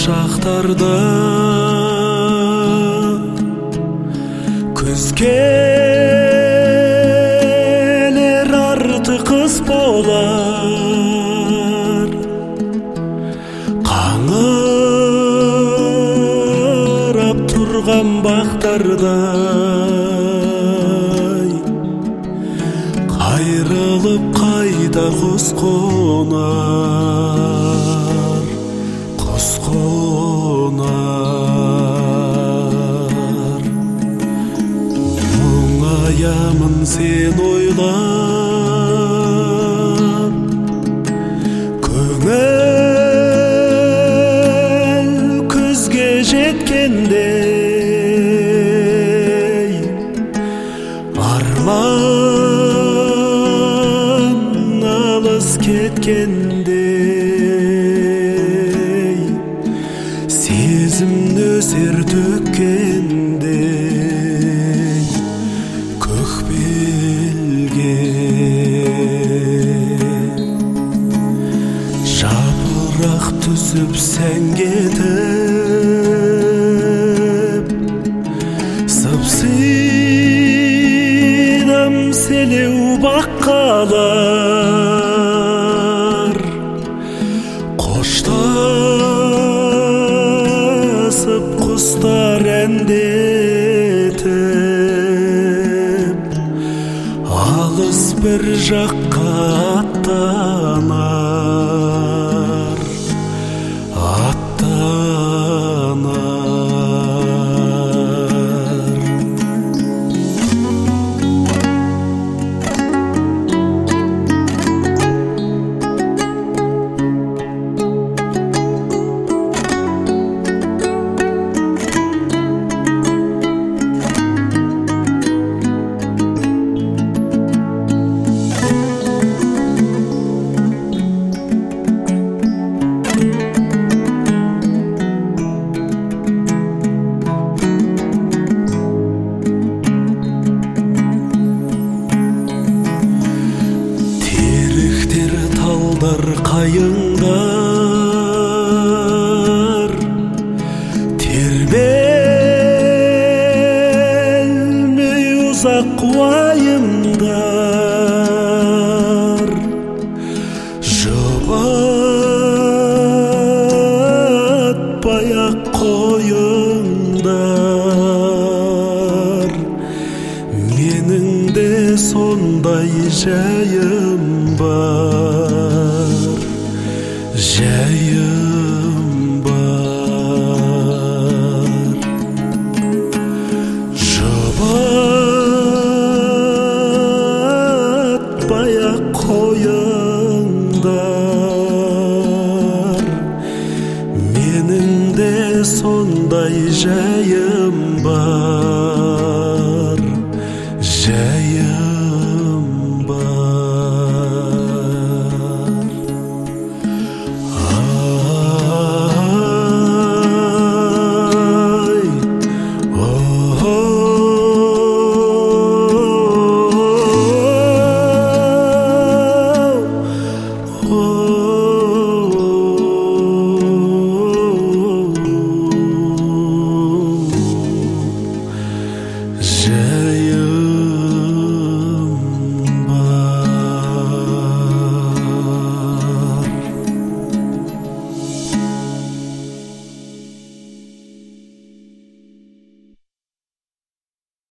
шақтарда күз келер арты қыс болар қаңырап тұрған бақтардай қайрылып қайда құс қонар құс қонар мұңаямын сен ойлап көңіл күзге жеткендей арман алыс кеткендей сезім нөсер төккендей көкбелге жапырақ түсіп сән кетіп сыпсыйдым селеу баққалар қоштасып құстар әндетіп алыс бір жаққа аттанар қайыңдар тербелмей ұзақ уайымдар жұбатпай-ақ қойыңдар менің де сондай жайым бар жайым бар жұбатпай-ақ қойыңдар менің де сондай жайым бар